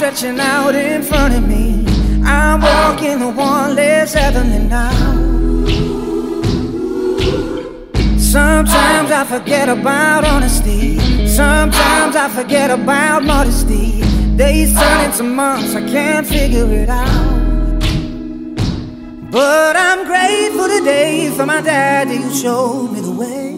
stretching out in front of me. I'm walking the one less heavenly now. Sometimes I forget about honesty. Sometimes I forget about modesty. Days turn into months, I can't figure it out. But I'm grateful today for my daddy who showed me the way.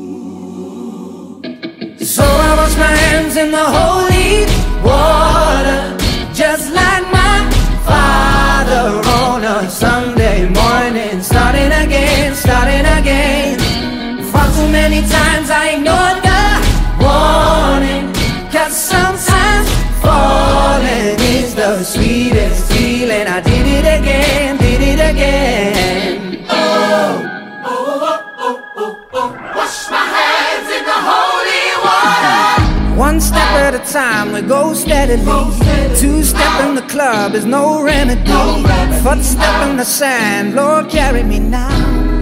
So I wash my hands in the holy water, just like my father on a Sunday morning. Starting again, starting again. Far too many times I ignored the warning, 'cause sometimes falling is the sweetest feeling. I did it again, did it again. Wash my hands in the holy water. One step at a time, we go steadily. Two-step in the club is no remedy. Footstep in the sand, Lord carry me now.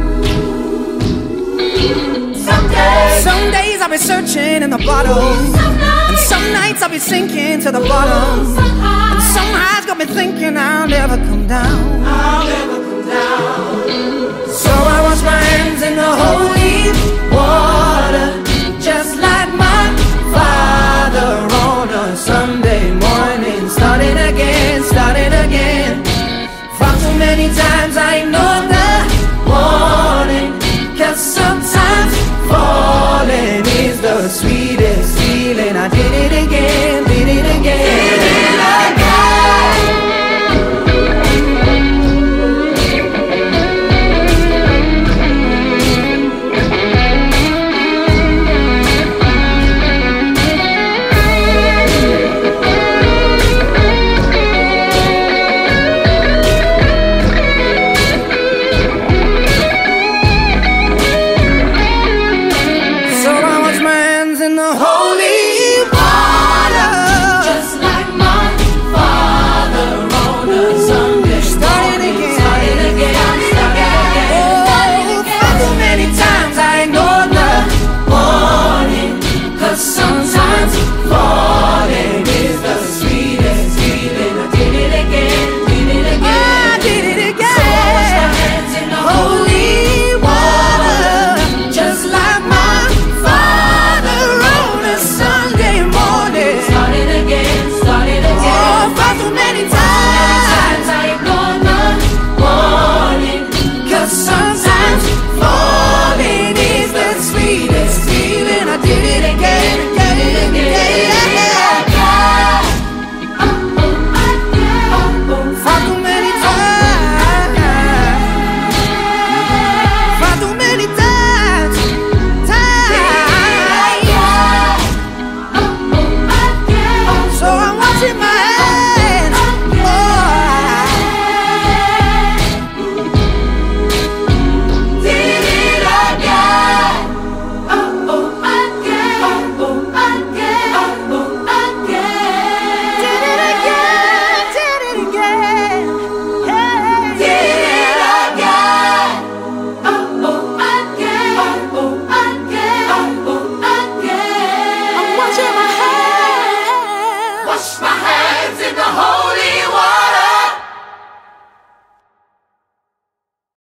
Some days I'll be searching in the bottle, and some nights I'll be sinking to the bottom. And some highs got me thinking I'll never come down. So I wash my hands in the holy water, just like my father on a Sunday morning. Starting again, starting again. Far too many times I ignored the warning, 'cause sometimes falling is the sweetest feeling. I did it again, did it again. So I'm watching my